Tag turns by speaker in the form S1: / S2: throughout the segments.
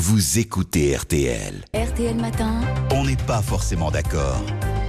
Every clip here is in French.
S1: vous écoutez RTL.
S2: RTL Matin.
S1: On n'est pas forcément d'accord.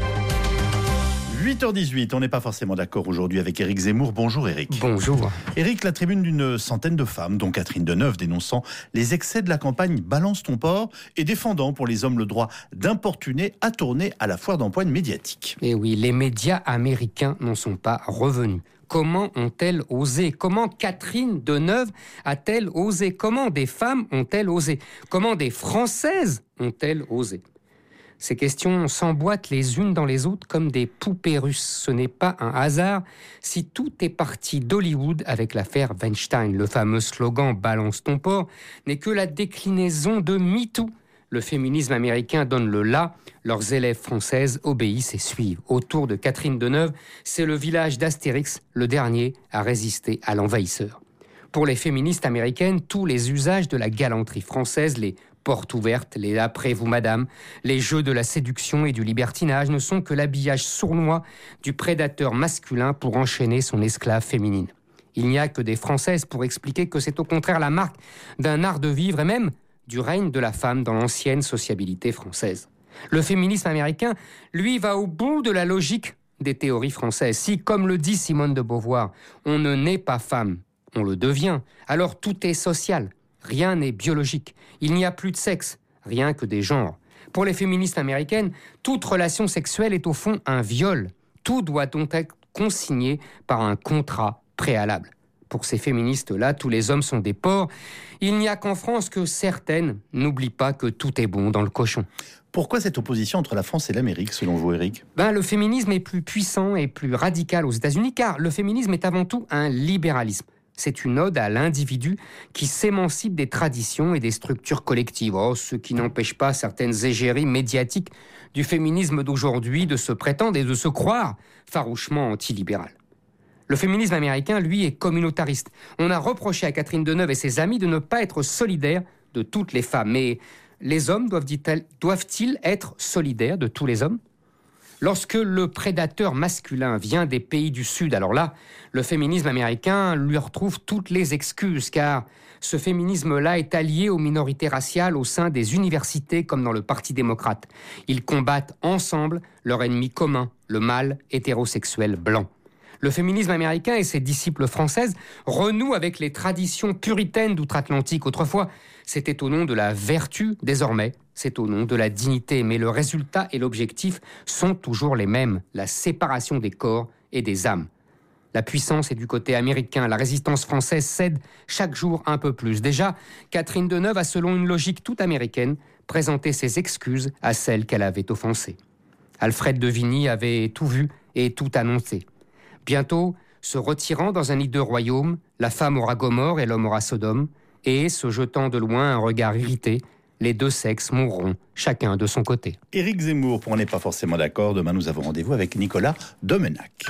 S3: 8h18, on n'est pas forcément d'accord aujourd'hui avec Éric Zemmour. Bonjour Éric.
S4: Bonjour.
S3: Éric, la tribune d'une centaine de femmes, dont Catherine Deneuve, dénonçant les excès de la campagne Balance ton porc et défendant pour les hommes le droit d'importuner, a tourné à la foire d'empoigne médiatique.
S4: Et oui, les médias américains n'en sont pas revenus. Comment ont-elles osé ? Comment Catherine Deneuve a-t-elle osé ? Comment des femmes ont-elles osé ? Comment des Françaises ont-elles osé ? Ces questions s'emboîtent les unes dans les autres comme des poupées russes. Ce n'est pas un hasard si tout est parti d'Hollywood avec l'affaire Weinstein. Le fameux slogan « Balance ton porc » n'est que la déclinaison de MeToo. Le féminisme américain donne le là, leurs élèves françaises obéissent et suivent. Autour de Catherine Deneuve, c'est le village d'Astérix, le dernier à résister à l'envahisseur. Pour les féministes américaines, tous les usages de la galanterie française, les portes ouvertes, les « après vous madame », les jeux de la séduction et du libertinage ne sont que l'habillage sournois du prédateur masculin pour enchaîner son esclave féminine. Il n'y a que des Françaises pour expliquer que c'est au contraire la marque d'un art de vivre et même du règne de la femme dans l'ancienne sociabilité française. Le féminisme américain, lui, va au bout de la logique des théories françaises. Si, comme le dit Simone de Beauvoir, on ne naît pas femme, on le devient, alors tout est social. Rien n'est biologique. Il n'y a plus de sexe, rien que des genres. Pour les féministes américaines, toute relation sexuelle est au fond un viol. Tout doit donc être consigné par un contrat préalable. Pour ces féministes-là, tous les hommes sont des porcs. Il n'y a qu'en France que certaines n'oublient pas que tout est bon dans le cochon.
S3: Pourquoi cette opposition entre la France et l'Amérique, selon vous, Éric ?
S4: Le féminisme est plus puissant et plus radical aux États-Unis, car le féminisme est avant tout un libéralisme. C'est une ode à l'individu qui s'émancipe des traditions et des structures collectives. Ce qui n'empêche pas certaines égéries médiatiques du féminisme d'aujourd'hui de se prétendre et de se croire farouchement antilibéral. Le féminisme américain, lui, est communautariste. On a reproché à Catherine Deneuve et ses amis de ne pas être solidaires de toutes les femmes. Mais les hommes doivent-ils être solidaires de tous les hommes ? Lorsque le prédateur masculin vient des pays du Sud, alors là, le féminisme américain lui retrouve toutes les excuses, car ce féminisme-là est allié aux minorités raciales au sein des universités comme dans le Parti démocrate. Ils combattent ensemble leur ennemi commun, le mâle hétérosexuel blanc. Le féminisme américain et ses disciples françaises renouent avec les traditions puritaines d'outre-Atlantique. Autrefois, c'était au nom de la vertu. Désormais, c'est au nom de la dignité. Mais le résultat et l'objectif sont toujours les mêmes. La séparation des corps et des âmes. La puissance est du côté américain. La résistance française cède chaque jour un peu plus. Déjà, Catherine Deneuve a, selon une logique toute américaine, présenté ses excuses à celles qu'elle avait offensées. Alfred de Vigny avait tout vu et tout annoncé. Bientôt, se retirant dans un hideux royaume, la femme aura Gomorrhe et l'homme aura Sodome, et, se jetant de loin un regard irrité, les deux sexes mourront, chacun de son côté.
S3: Éric Zemmour, pour On n'est pas forcément d'accord. Demain, nous avons rendez-vous avec Nicolas Domenac.